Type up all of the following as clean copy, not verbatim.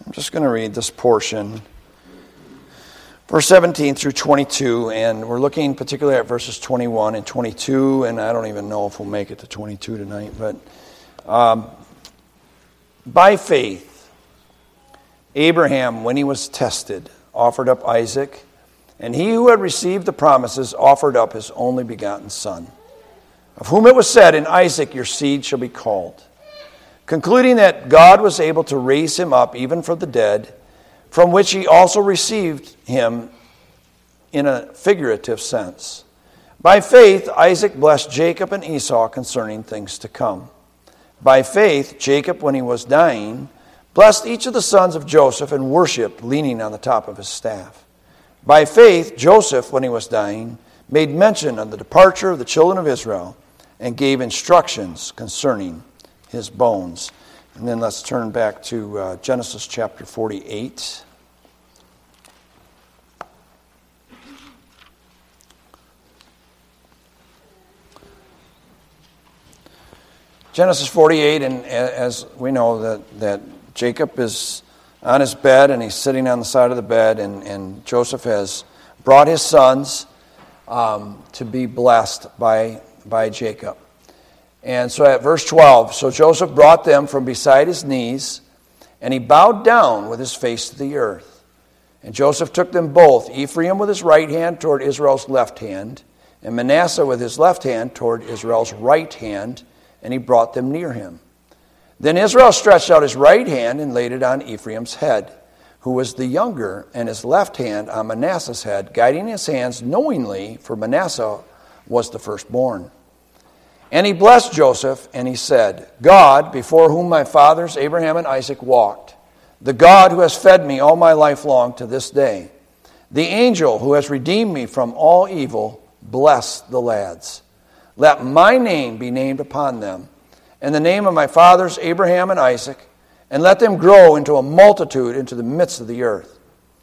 I'm just going to read this portion, verse 17 through 22, and we're looking particularly at verses 21 and 22, and I don't even know if we'll make it to 22 tonight, but by faith, Abraham, when he was tested, offered up Isaac, and he who had received the promises offered up his only begotten son, of whom it was said, in Isaac your seed shall be called, concluding that God was able to raise him up even from the dead, from which he also received him in a figurative sense. By faith, Isaac blessed Jacob and Esau concerning things to come. By faith, Jacob, when he was dying, blessed each of the sons of Joseph and worshipped, leaning on the top of his staff. By faith, Joseph, when he was dying, made mention of the departure of the children of Israel and gave instructions concerning his bones. And then let's turn back to Genesis chapter 48. Genesis 48, and as we know that Jacob is on his bed and he's sitting on the side of the bed, and Joseph has brought his sons to be blessed by Jacob. And so at verse 12, so Joseph brought them from beside his knees, and he bowed down with his face to the earth. And Joseph took them both, Ephraim with his right hand toward Israel's left hand, and Manasseh with his left hand toward Israel's right hand, and he brought them near him. Then Israel stretched out his right hand and laid it on Ephraim's head, who was the younger, and his left hand on Manasseh's head, guiding his hands knowingly, for Manasseh was the firstborn. And he blessed Joseph, and he said, God, before whom my fathers Abraham and Isaac walked, the God who has fed me all my life long to this day, the angel who has redeemed me from all evil, bless the lads. Let my name be named upon them, and the name of my fathers Abraham and Isaac, and let them grow into a multitude in the midst of the earth.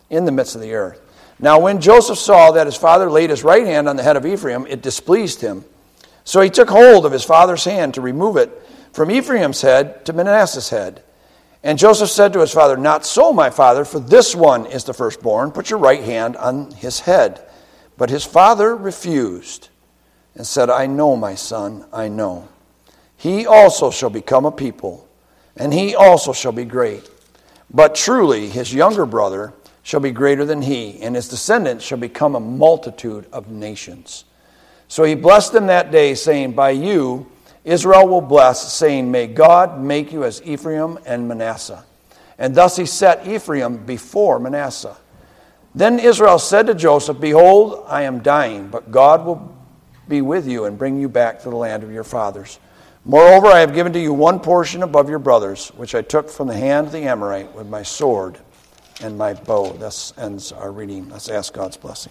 Now when Joseph saw that his father laid his right hand on the head of Ephraim, it displeased him. So he took hold of his father's hand to remove it from Ephraim's head to Manasseh's head. And Joseph said to his father, Not so, my father, for this one is the firstborn. Put your right hand on his head. But his father refused and said, I know, my son, I know. He also shall become a people, and he also shall be great. But truly his younger brother shall be greater than he, and his descendants shall become a multitude of nations. So he blessed them that day, saying, By you Israel will bless, saying, May God make you as Ephraim and Manasseh. And thus he set Ephraim before Manasseh. Then Israel said to Joseph, Behold, I am dying, but God will be with you and bring you back to the land of your fathers. Moreover, I have given to you one portion above your brothers, which I took from the hand of the Amorite with my sword and my bow. This ends our reading. Let's ask God's blessing.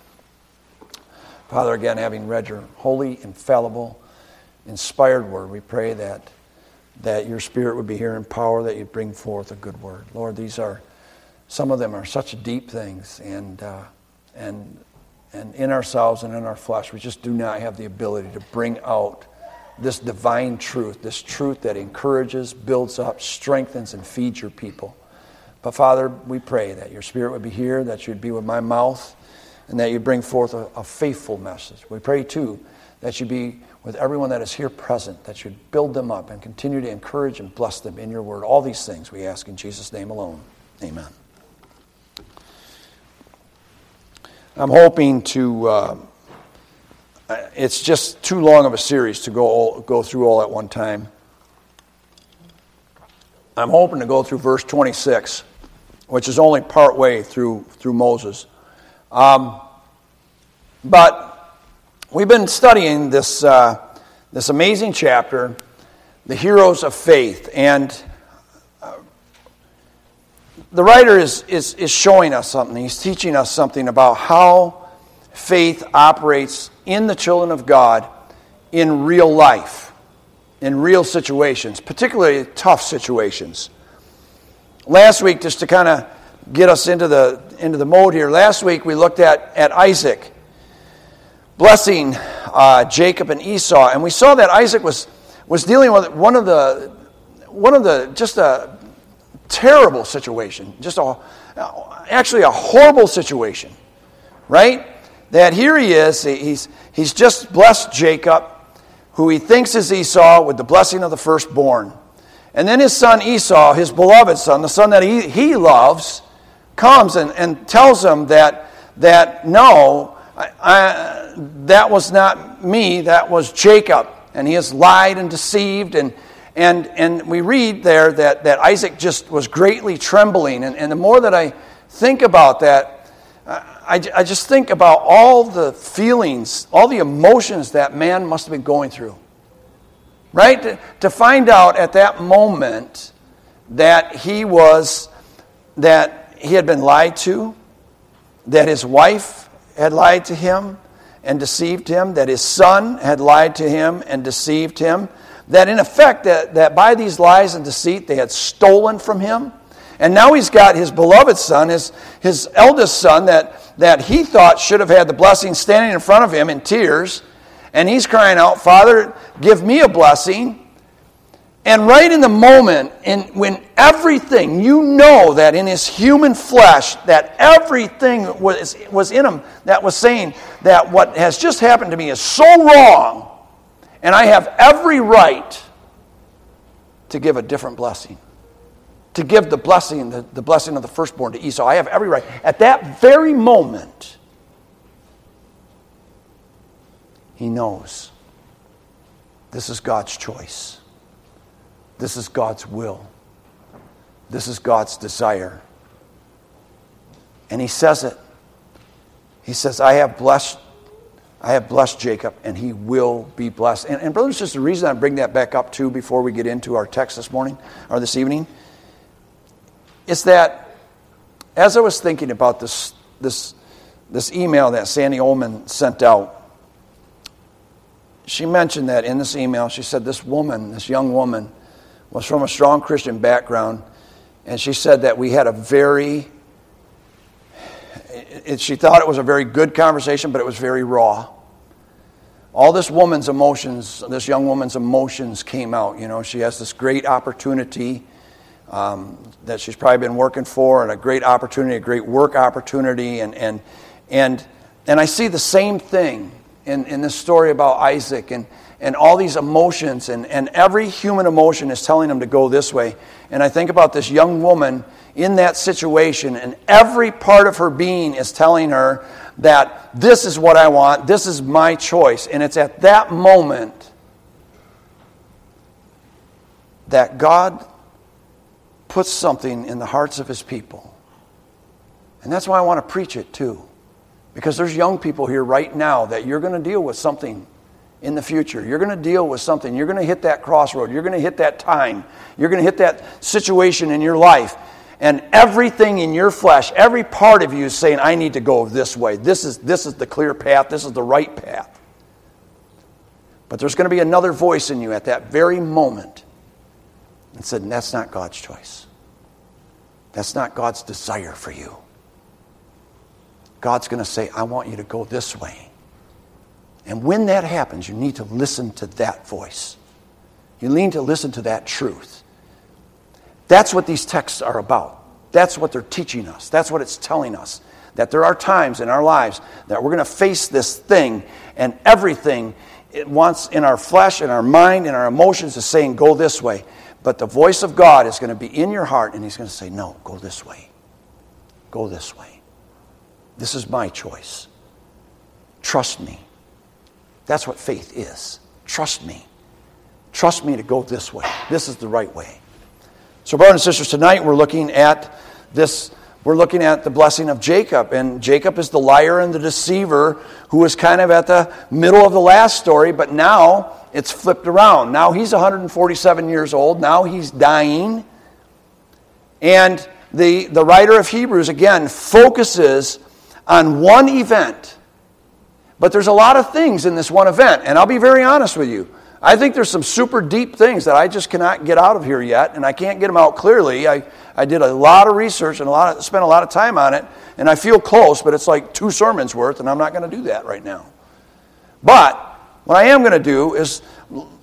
Father, again, having read your holy, infallible, inspired word, we pray that your Spirit would be here in power, that you'd bring forth a good word. Lord, some of them are such deep things, and in ourselves and in our flesh, we just do not have the ability to bring out this divine truth, this truth that encourages, builds up, strengthens, and feeds your people. But Father, we pray that your Spirit would be here, that you'd be with my mouth, and that you bring forth a faithful message. We pray, too, that you be with everyone that is here present, that you'd build them up and continue to encourage and bless them in your word. All these things we ask in Jesus' name alone. Amen. I'm hoping to, it's just too long of a series to go through all at one time. I'm hoping to go through verse 26, which is only part way through Moses. But we've been studying this amazing chapter, the heroes of faith, and the writer is showing us something. He's teaching us something about how faith operates in the children of God in real life, in real situations, particularly tough situations. Last week, just to kind of get us into the mode here, last week we looked at Isaac blessing Jacob and Esau, and we saw that Isaac was dealing with one of the just a terrible situation, actually a horrible situation, right? That here he is, he's just blessed Jacob, who he thinks is Esau, with the blessing of the firstborn. And then his son Esau, his beloved son, the son that he loves, comes and tells him that no, that was not me, that was Jacob. And he has lied and deceived, and we read there that Isaac just was greatly trembling. And the more that I think about that, I just think about all the feelings, all the emotions that man must have been going through. Right? To find out at that moment that he had been lied to, that his wife had lied to him and deceived him, that his son had lied to him and deceived him, that in effect that by these lies and deceit they had stolen from him. And now he's got his beloved son, his eldest son that he thought should have had the blessing, standing in front of him in tears. And he's crying out, Father, give me a blessing. And right in the moment, when everything, you know that in his human flesh, that everything was in him that was saying that what has just happened to me is so wrong, and I have every right to give a different blessing. To give the blessing of the firstborn to Esau. I have every right. At that very moment, he knows this is God's choice. This is God's will. This is God's desire. And he says it. He says, I have blessed Jacob, and he will be blessed. And brothers and sisters, the reason I bring that back up too before we get into our text this morning, or this evening, is that as I was thinking about this email that Sandy Ullman sent out, she mentioned that in this email, she said this young woman, was from a strong Christian background, and she said that we had she thought it was a very good conversation, but it was very raw. All this young woman's emotions came out. You know, she has this great opportunity that she's probably been working for, and a great opportunity, a great work opportunity, and I see the same thing in this story about Isaac and all these emotions, and every human emotion is telling him to go this way. And I think about this young woman in that situation, and every part of her being is telling her that this is what I want, this is my choice. And it's at that moment that God puts something in the hearts of his people. And that's why I want to preach it too. Because there's young people here right now that you're going to deal with something in the future. You're going to deal with something. You're going to hit that crossroad. You're going to hit that time. You're going to hit that situation in your life. And everything in your flesh, every part of you is saying, I need to go this way. This is the clear path. This is the right path. But there's going to be another voice in you at that very moment and said, that's not God's choice. That's not God's desire for you. God's going to say, I want you to go this way. And when that happens, you need to listen to that voice. You need to listen to that truth. That's what these texts are about. That's what they're teaching us. That's what it's telling us. That there are times in our lives that we're going to face this thing, and everything it wants in our flesh, in our mind, in our emotions is saying, go this way. But the voice of God is going to be in your heart, and he's going to say, no, go this way. Go this way. This is my choice. Trust me. That's what faith is. Trust me. Trust me to go this way. This is the right way. So, brothers and sisters, tonight we're looking at this. We're looking at the blessing of Jacob. And Jacob is the liar and the deceiver who was kind of at the middle of the last story, but now it's flipped around. Now he's 147 years old. Now he's dying. And the writer of Hebrews, again, focuses on one event. But there's a lot of things in this one event. And I'll be very honest with you. I think there's some super deep things that I just cannot get out of here yet, and I can't get them out clearly. I did a lot of research and spent a lot of time on it, and I feel close, but it's like 2 sermons worth, and I'm not going to do that right now. But what I am going to do is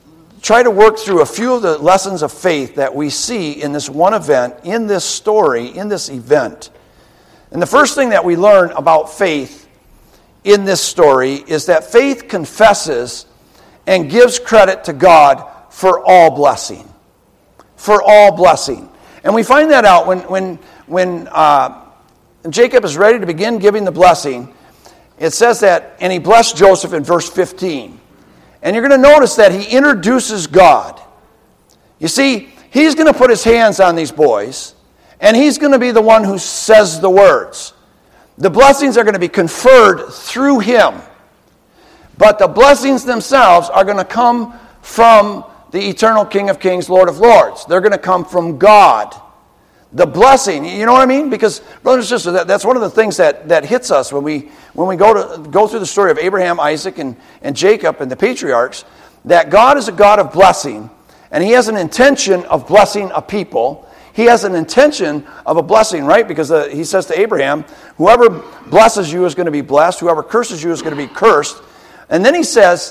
try to work through a few of the lessons of faith that we see in this one event, in this story, in this event. And the first thing that we learn about faith in this story is that faith confesses and gives credit to God for all blessing. For all blessing. And we find that out when Jacob is ready to begin giving the blessing. It says that, and he blessed Joseph in verse 15. And you're going to notice that he introduces God. You see, he's going to put his hands on these boys, and he's going to be the one who says the words. The blessings are going to be conferred through him. But the blessings themselves are going to come from the eternal King of Kings, Lord of Lords. They're going to come from God. The blessing, you know what I mean? Because, brothers and sisters, that's one of the things that hits us when we go through the story of Abraham, Isaac, and Jacob and the patriarchs, that God is a God of blessing, and he has an intention of blessing a people. He has an intention of a blessing, right? Because he says to Abraham, whoever blesses you is going to be blessed, whoever curses you is going to be cursed. And then he says,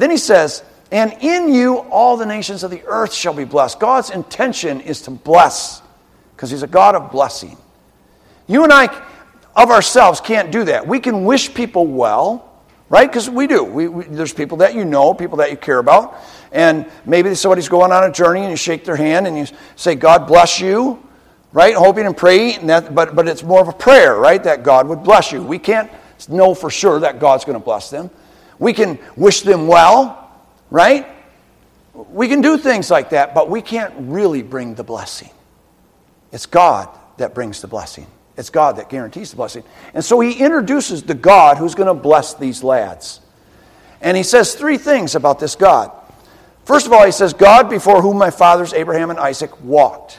and in you all the nations of the earth shall be blessed. God's intention is to bless, because he's a God of blessing. You and I, of ourselves, can't do that. We can wish people well, right? Because we do. There's people that you know, people that you care about, and maybe somebody's going on a journey and you shake their hand and you say, God bless you, right? Hoping and praying, but it's more of a prayer, right? That God would bless you. We can't know for sure that God's going to bless them. We can wish them well, right? We can do things like that, but we can't really bring the blessing. It's God that brings the blessing. It's God that guarantees the blessing. And so he introduces the God who's going to bless these lads. And he says three things about this God. First of all, he says, God before whom my fathers Abraham and Isaac walked.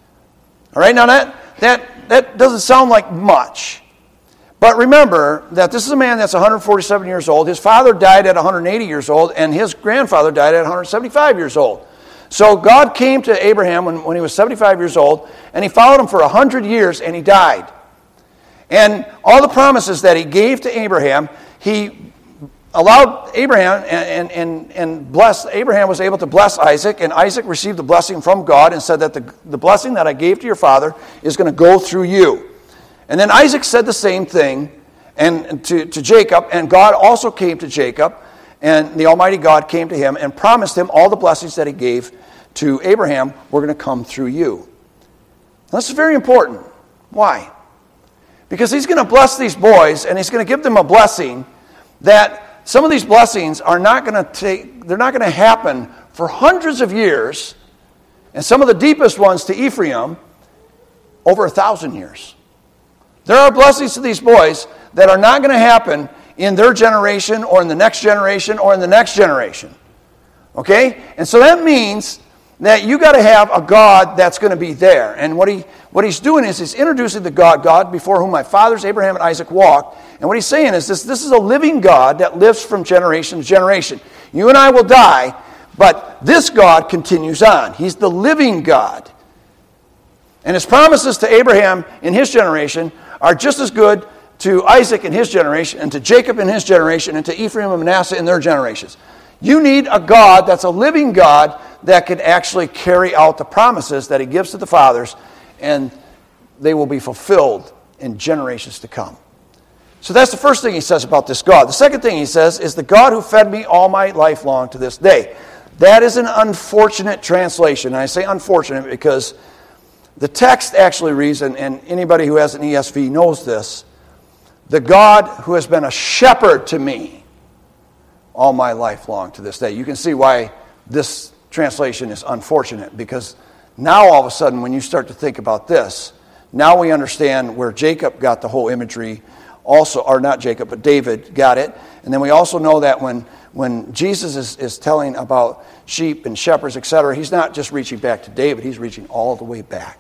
All right, now that doesn't sound like much. But remember that this is a man that's 147 years old. His father died at 180 years old, and his grandfather died at 175 years old. So God came to Abraham when he was 75 years old, and he followed him for 100 years, and he died. And all the promises that he gave to Abraham, he allowed Abraham and blessed. Abraham was able to bless Isaac, and Isaac received the blessing from God and said that the blessing that I gave to your father is going to go through you. And then Isaac said the same thing and to Jacob, and God also came to Jacob, and the Almighty God came to him and promised him all the blessings that he gave to Abraham were going to come through you. Now, this is very important. Why? Because he's going to bless these boys, and he's going to give them a blessing that some of these blessings are not going to happen for hundreds of years, and some of the deepest ones to Ephraim over 1,000 years. There are blessings to these boys that are not going to happen in their generation or in the next generation or in the next generation. Okay? And so that means that you got to have a God that's going to be there. And what he's doing is he's introducing the God before whom my fathers Abraham and Isaac walked. And what he's saying is this is a living God that lives from generation to generation. You and I will die, but this God continues on. He's the living God. And his promises to Abraham in his generation are just as good to Isaac in his generation, and to Jacob in his generation, and to Ephraim and Manasseh in their generations. You need a God that's a living God that can actually carry out the promises that he gives to the fathers, and they will be fulfilled in generations to come. So that's the first thing he says about this God. The second thing he says is the God who fed me all my life long to this day. That is an unfortunate translation. And I say unfortunate because the text actually reads, and anybody who has an ESV knows this, the God who has been a shepherd to me all my life long to this day. You can see why this translation is unfortunate, because now all of a sudden when you start to think about this, now we understand where Jacob got the whole imagery also, or not Jacob, but David got it. And then we also know that when Jesus is telling about sheep and shepherds, etc., he's not just reaching back to David, he's reaching all the way back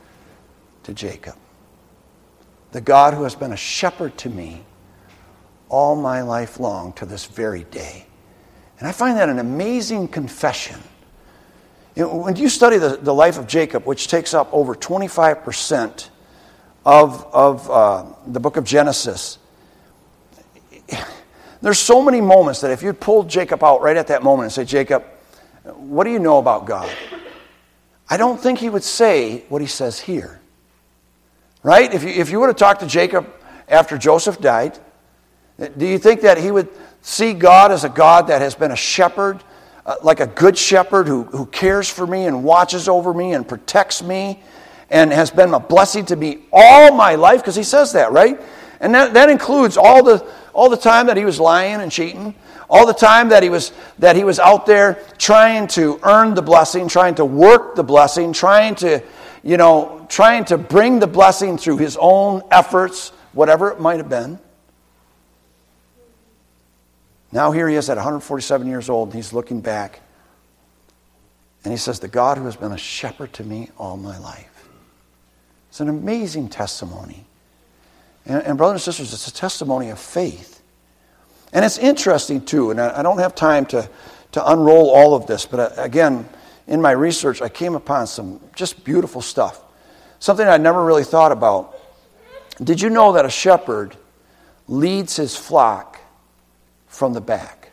to Jacob. The God who has been a shepherd to me all my life long to this very day. And I find that an amazing confession. You know, when you study the life of Jacob, which takes up over 25% of the book of Genesis, there's so many moments that if you pulled Jacob out right at that moment and say, Jacob, what do you know about God? I don't think he would say what he says here. Right? If you would have talked to Jacob after Joseph died, do you think that he would see God as a God that has been a shepherd, like a good shepherd who cares for me and watches over me and protects me and has been a blessing to me all my life? Because he says that, right? And that includes all the time that he was lying and cheating, all the time that he was out there trying to earn the blessing, trying to work the blessing, trying to bring the blessing through his own efforts, whatever it might have been. Now here he is at 147 years old, and he's looking back. And he says, the God who has been a shepherd to me all my life. It's an amazing testimony. And brothers and sisters, it's a testimony of faith. And it's interesting too, and I don't have time to unroll all of this, but again, in my research, I came upon some just beautiful stuff. Something I never really thought about. Did you know that a shepherd leads his flock from the back?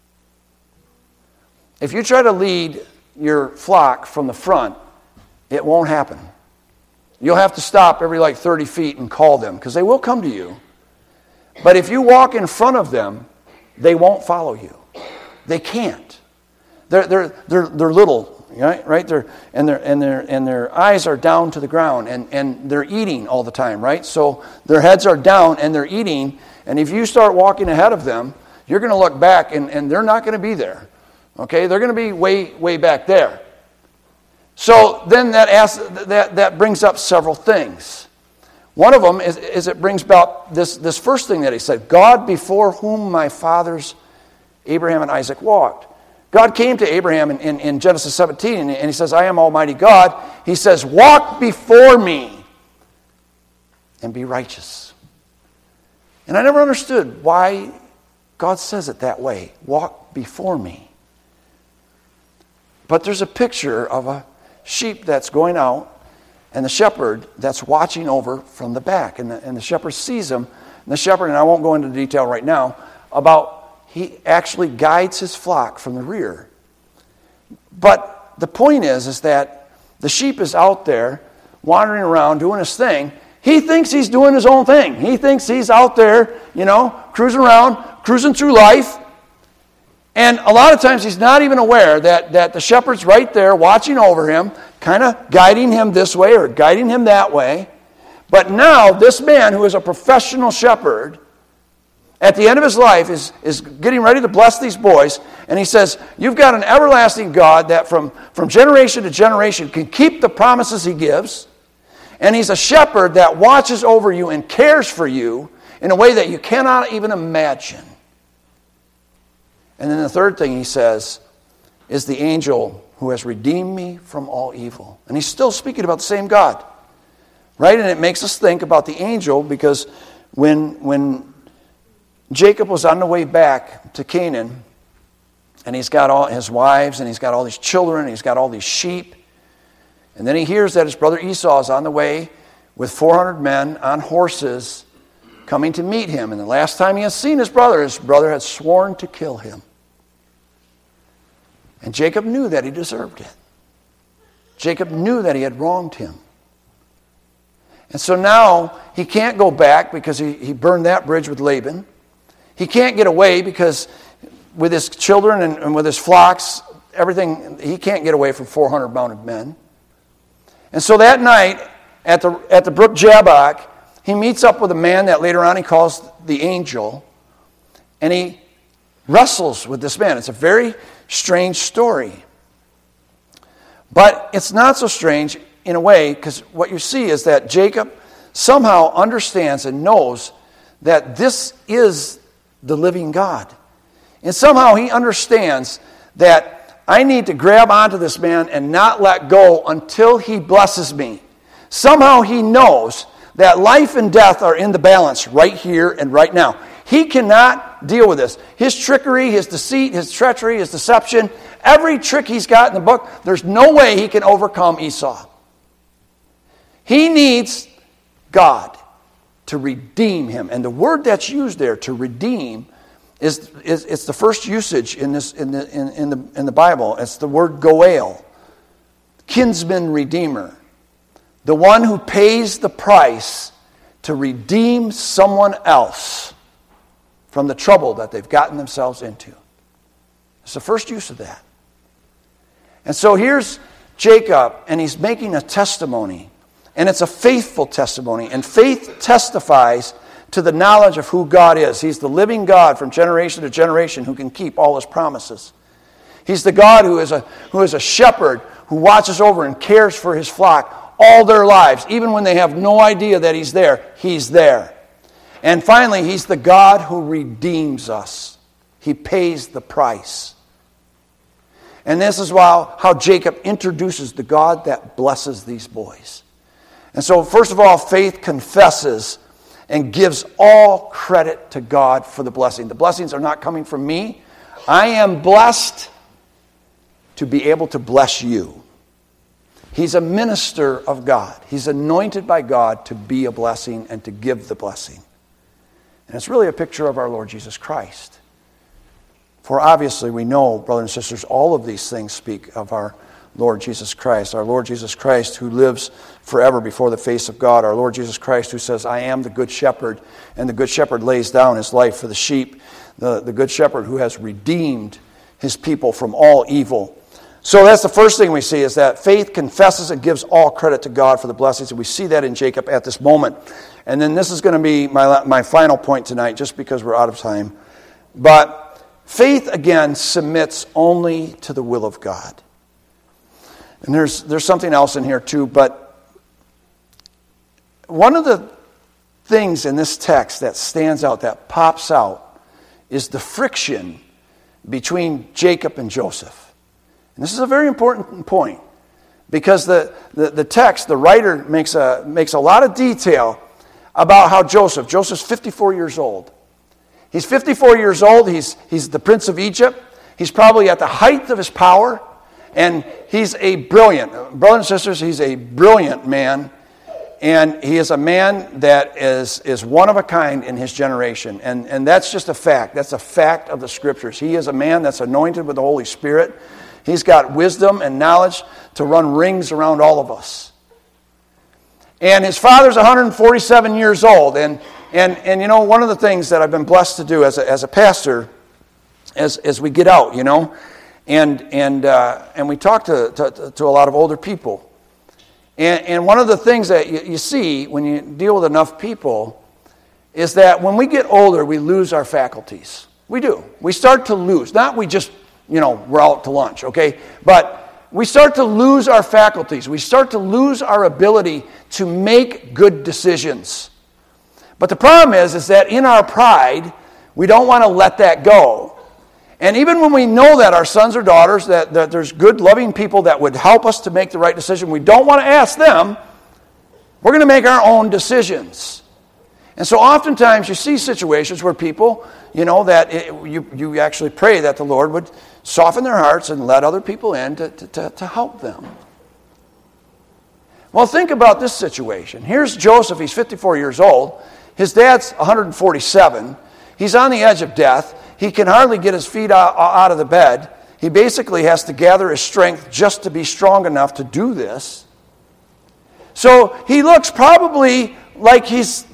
If you try to lead your flock from the front, it won't happen. You'll have to stop every 30 feet and call them, because they will come to you. But if you walk in front of them, they won't follow you. They can't. They're little, right? And their eyes are down to the ground, and they're eating all the time, right? So their heads are down and they're eating. And if you start walking ahead of them, you're going to look back and they're not going to be there. Okay, they're going to be way back there. So then that brings up several things. One of them is it brings about this first thing that he said, God before whom my fathers Abraham and Isaac walked. God came to Abraham in Genesis 17, and he says, I am Almighty God. He says, walk before me and be righteous. And I never understood why God says it that way, walk before me. But there's a picture of a sheep that's going out, and the shepherd that's watching over from the back. And the shepherd sees him. And the shepherd, and I won't go into detail right now, about he actually guides his flock from the rear. But the point is that the sheep is out there wandering around doing his thing. He thinks he's doing his own thing. He thinks he's out there, cruising around, cruising through life. And a lot of times he's not even aware that the shepherd's right there watching over him, kind of guiding him this way or guiding him that way. But now this man who is a professional shepherd, at the end of his life is getting ready to bless these boys. And he says, you've got an everlasting God that from generation to generation can keep the promises he gives. And he's a shepherd that watches over you and cares for you in a way that you cannot even imagine. And then the third thing he says is the angel who has redeemed me from all evil. And he's still speaking about the same God. Right? And it makes us think about the angel, because when Jacob was on the way back to Canaan, and he's got all his wives, and he's got all these children, and he's got all these sheep, and then he hears that his brother Esau is on the way with 400 men on horses coming to meet him. And the last time he had seen his brother had sworn to kill him. And Jacob knew that he deserved it. Jacob knew that he had wronged him. And so now he can't go back because he burned that bridge with Laban. He can't get away because with his children and with his flocks, everything, he can't get away from 400 mounted men. And so that night at the brook Jabbok, he meets up with a man that later on he calls the angel, and he wrestles with this man. It's a very strange story. But it's not so strange in a way, because what you see is that Jacob somehow understands and knows that this is the living God. And somehow he understands that I need to grab onto this man and not let go until he blesses me. Somehow he knows that life and death are in the balance right here and right now. He cannot deal with this. His trickery, his deceit, his treachery, his deception, every trick he's got in the book, there's no way he can overcome Esau. He needs God to redeem him. And the word that's used there, to redeem, it's the first usage in the Bible. It's the word goel, kinsman redeemer, the one who pays the price to redeem someone else from the trouble that they've gotten themselves into. It's the first use of that. And so here's Jacob, and he's making a testimony, and it's a faithful testimony, and faith testifies to the knowledge of who God is. He's the living God from generation to generation who can keep all his promises. He's the God who is a shepherd who watches over and cares for his flock all their lives. Even when they have no idea that he's there, he's there. And finally, he's the God who redeems us. He pays the price. And this is how Jacob introduces the God that blesses these boys. And so, first of all, faith confesses and gives all credit to God for the blessing. The blessings are not coming from me. I am blessed to be able to bless you. He's a minister of God. He's anointed by God to be a blessing and to give the blessing. And it's really a picture of our Lord Jesus Christ. For obviously we know, brothers and sisters, all of these things speak of our Lord Jesus Christ. Our Lord Jesus Christ who lives forever before the face of God. Our Lord Jesus Christ who says, I am the good shepherd, and the good shepherd lays down his life for the sheep. The good shepherd who has redeemed his people from all evil. So that's the first thing we see, is that faith confesses and gives all credit to God for the blessings. And we see that in Jacob at this moment. And then this is going to be my final point tonight, just because we're out of time. But faith, again, submits only to the will of God. And there's something else in here too, but one of the things in this text that stands out, that pops out, is the friction between Jacob and Joseph. And this is a very important point, because the text, the writer makes a lot of detail about how Joseph's 54 years old. He's 54 years old. He's the prince of Egypt. He's probably at the height of his power. And he's a brilliant, brothers and sisters, he's a brilliant man. And he is a man that is one of a kind in his generation. And that's just a fact. That's a fact of the Scriptures. He is a man that's anointed with the Holy Spirit. He's got wisdom and knowledge to run rings around all of us. And his father's 147 years old. And you know, one of the things that I've been blessed to do as a pastor, as we get out, you know, and we talk to a lot of older people. And one of the things that you see when you deal with enough people is that when we get older, we lose our faculties. We do. We start to lose. Not we just, you know, we're out to lunch, okay? But we start to lose our faculties. We start to lose our ability to make good decisions. But the problem is that in our pride, we don't want to let that go. And even when we know that our sons or daughters, that there's good, loving people that would help us to make the right decision, we don't want to ask them. We're going to make our own decisions. And so oftentimes you see situations where people, you know, that you actually pray that the Lord would soften their hearts and let other people in to help them. Well, think about this situation. Here's Joseph. He's 54 years old. His dad's 147. He's on the edge of death. He can hardly get his feet out of the bed. He basically has to gather his strength just to be strong enough to do this. So he looks probably like he's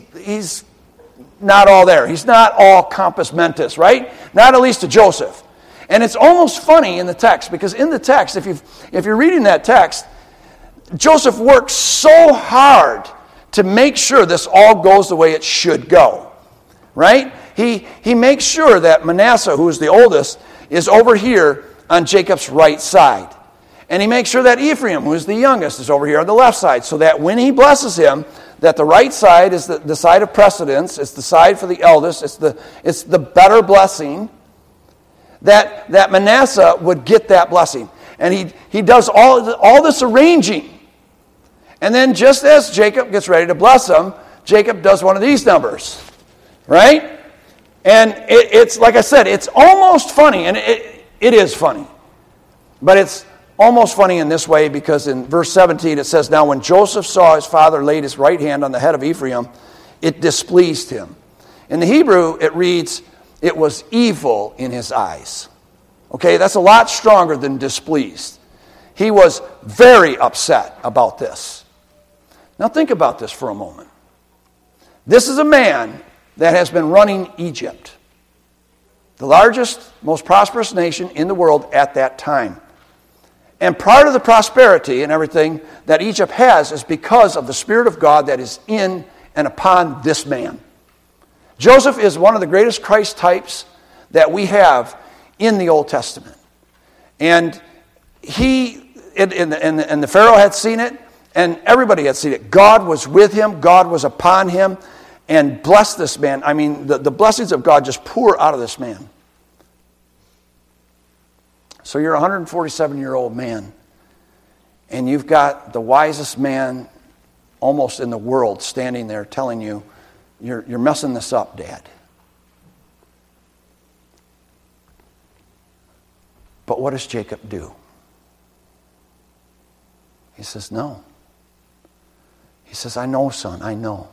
not all there. He's not all compos mentis, right? Not at least to Joseph. And it's almost funny in the text, because in the text, if you're reading that text, Joseph works so hard to make sure this all goes the way it should go, right? He makes sure that Manasseh, who is the oldest, is over here on Jacob's right side. And he makes sure that Ephraim, who is the youngest, is over here on the left side, so that when he blesses him, that the right side is the side of precedence, it's the side for the eldest, it's the better blessing, that Manasseh would get that blessing. And he does all this arranging. And then just as Jacob gets ready to bless him, Jacob does one of these numbers, right? And it's, like I said, it's almost funny, and it is funny. But it's almost funny in this way, because in verse 17 it says, "Now when Joseph saw his father laid his right hand on the head of Ephraim, it displeased him." In the Hebrew it reads, it was evil in his eyes. Okay, that's a lot stronger than displeased. He was very upset about this. Now think about this for a moment. This is a man that has been running Egypt, the largest, most prosperous nation in the world at that time. And part of the prosperity and everything that Egypt has is because of the Spirit of God that is in and upon this man. Joseph is one of the greatest Christ types that we have in the Old Testament. And the Pharaoh had seen it, and everybody had seen it. God was with him, God was upon him, and blessed this man. I mean, the blessings of God just pour out of this man. So you're a 147-year-old man, and you've got the wisest man almost in the world standing there telling you, you're messing this up, Dad. But what does Jacob do? He says, no. He says, I know, son, I know.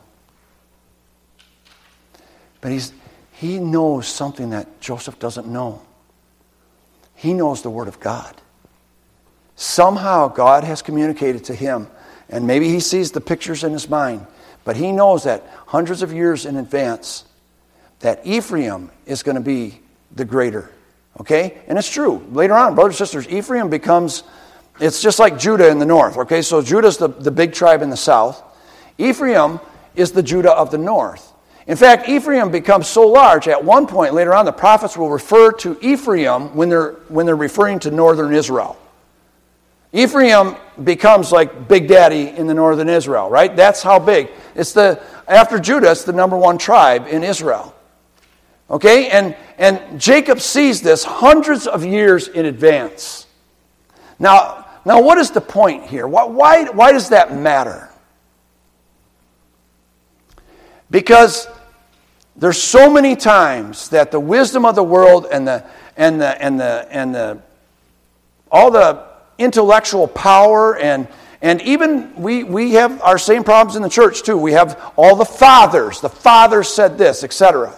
But he knows something that Joseph doesn't know. He knows the Word of God. Somehow God has communicated to him, and maybe he sees the pictures in his mind, but he knows that hundreds of years in advance that Ephraim is going to be the greater. Okay? And it's true. Later on, brothers and sisters, Ephraim becomes, it's just like Judah in the north. Okay? So Judah's the big tribe in the south. Ephraim is the Judah of the north. In fact, Ephraim becomes so large, at one point later on, the prophets will refer to Ephraim when they're referring to northern Israel. Ephraim becomes like Big Daddy in the northern Israel, right? That's how big. After Judah, it's the number one tribe in Israel. Okay? And Jacob sees this hundreds of years in advance. Now what is the point here? Why does that matter? Because there's so many times that the wisdom of the world and all the intellectual power and even we have our same problems in the church too. We have all the fathers. The father said this, etc.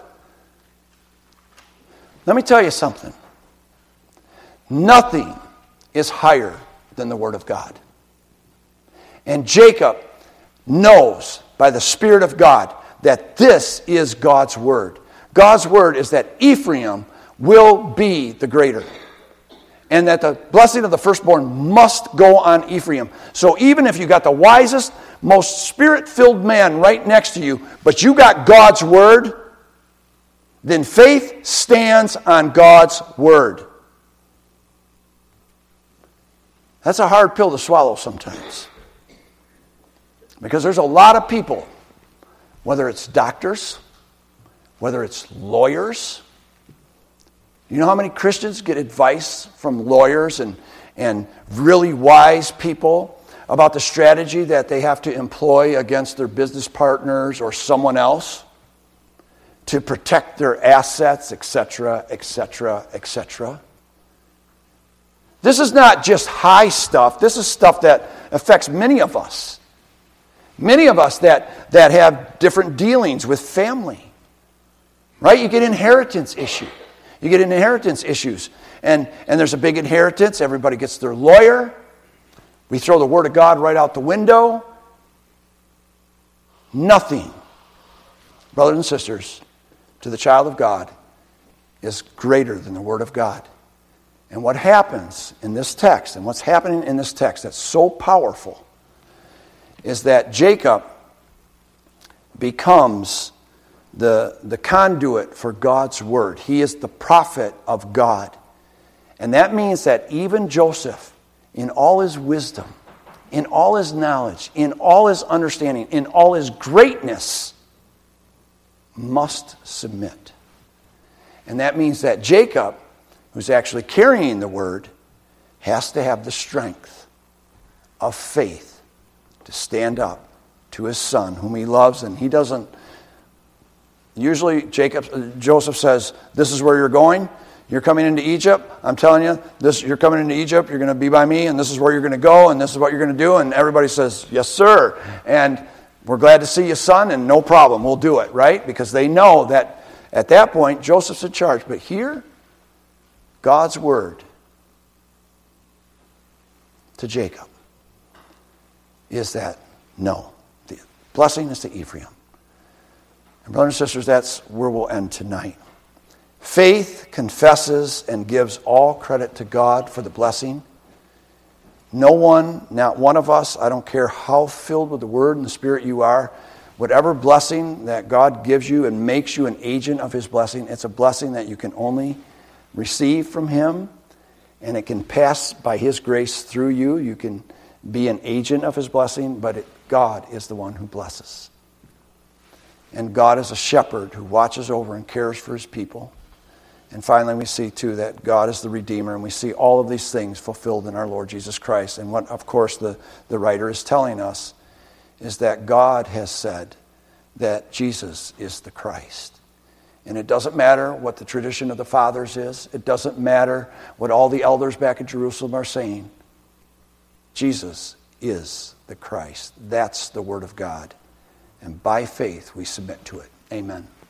Let me tell you something. Nothing is higher than the Word of God. And Jacob knows by the Spirit of God that this is God's Word. God's Word is that Ephraim will be the greater. And that the blessing of the firstborn must go on Ephraim. So even if you got the wisest, most Spirit-filled man right next to you, but you got God's Word, then faith stands on God's Word. That's a hard pill to swallow sometimes. Because there's a lot of people, whether it's doctors, whether it's lawyers. You know how many Christians get advice from lawyers and really wise people about the strategy that they have to employ against their business partners or someone else to protect their assets, etc., etc., etc. This is not just high stuff. This is stuff that affects many of us. Many of us that have different dealings with family. Right? You get inheritance issues. You get inheritance issues. And there's a big inheritance. Everybody gets their lawyer. We throw the Word of God right out the window. Nothing, brothers and sisters, to the child of God is greater than the Word of God. And what happens in this text, and what's happening in this text that's so powerful, is that Jacob becomes the conduit for God's Word. He is the prophet of God. And that means that even Joseph, in all his wisdom, in all his knowledge, in all his understanding, in all his greatness, must submit. And that means that Jacob, who's actually carrying the Word, has to have the strength of faith to stand up to his son, whom he loves, and he doesn't. Usually Joseph says, this is where you're going. You're coming into Egypt. I'm telling you, you're coming into Egypt. You're going to be by me, and this is where you're going to go, and this is what you're going to do. And everybody says, yes, sir. And we're glad to see you, son, and no problem. We'll do it, right? Because they know that At that point, Joseph's in charge. But here, God's word to Jacob is that no, the blessing is to Ephraim. And brothers and sisters, that's where we'll end tonight. Faith confesses and gives all credit to God for the blessing. No one, not one of us, I don't care how filled with the Word and the Spirit you are, whatever blessing that God gives you and makes you an agent of His blessing, it's a blessing that you can only receive from Him, and it can pass by His grace through you. You can be an agent of His blessing, but God is the one who blesses. And God is a shepherd who watches over and cares for His people. And finally, we see, too, that God is the Redeemer, and we see all of these things fulfilled in our Lord Jesus Christ. And what, of course, the writer is telling us is that God has said that Jesus is the Christ. And it doesn't matter what the tradition of the fathers is. It doesn't matter what all the elders back in Jerusalem are saying. Jesus is the Christ. That's the Word of God. And by faith, we submit to it. Amen.